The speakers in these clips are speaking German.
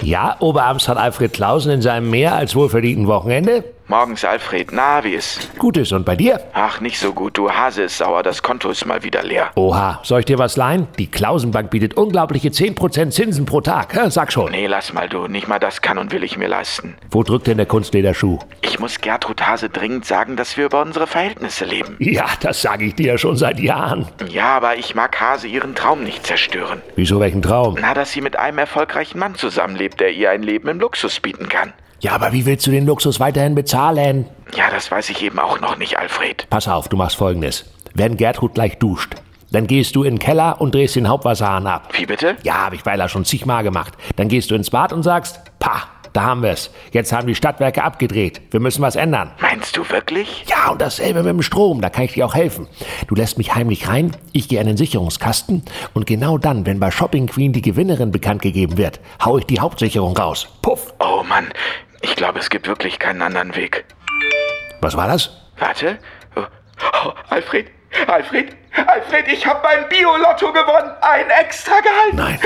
Ja, Oberamts hat Alfred Clausen in seinem mehr als wohlverdienten Wochenende? Morgens, Alfred. Na, wie ist? Gutes, und bei dir? Ach, nicht so gut. Du, Hase ist sauer. Das Konto ist mal wieder leer. Oha, soll ich dir was leihen? Die Klausenbank bietet unglaubliche 10% Zinsen pro Tag. Sag schon. Nee, lass mal, du. Nicht mal das kann und will ich mir leisten. Wo drückt denn der Kunstlederschuh? Ich muss Gertrud Hase dringend sagen, dass wir über unsere Verhältnisse leben. Ja, das sage ich dir ja schon seit Jahren. Ja, aber ich mag Hase ihren Traum nicht zerstören. Wieso, welchen Traum? Na, dass sie mit einem erfolgreichen Mann zusammenlebt, der ihr ein Leben im Luxus bieten kann. Ja, aber wie willst du den Luxus weiterhin bezahlen? Ja, das weiß ich eben auch noch nicht, Alfred. Pass auf, du machst Folgendes. Wenn Gertrud gleich duscht, dann gehst du in den Keller und drehst den Hauptwasserhahn ab. Wie bitte? Ja, hab ich Weiler schon zigmal gemacht. Dann gehst du ins Bad und sagst, pah, da haben wir's. Jetzt haben die Stadtwerke abgedreht. Wir müssen was ändern. Meinst du wirklich? Ja, und dasselbe mit dem Strom. Da kann ich dir auch helfen. Du lässt mich heimlich rein, ich gehe an den Sicherungskasten und genau dann, wenn bei Shopping Queen die Gewinnerin bekannt gegeben wird, hau ich die Hauptsicherung raus. Puff. Oh Mann, ich glaube, es gibt wirklich keinen anderen Weg. Was war das? Warte. Oh, Alfred, ich habe beim Bio-Lotto gewonnen. Ein Extragehalt. Nein.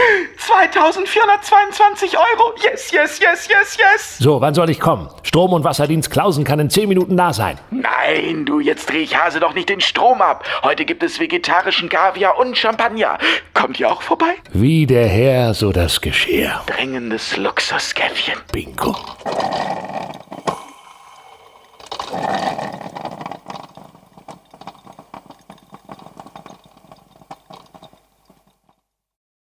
2.422 Euro. Yes. So, wann soll ich kommen? Strom- und Wasserdienst Clausen kann in 10 Minuten da sein. Nein, du, jetzt dreh ich Hase doch nicht den Strom ab. Heute gibt es vegetarischen Kaviar und Champagner. Kommt ihr auch vorbei? Wie der Herr, so das Geschirr. Dringendes Luxuskäffchen. Bingo.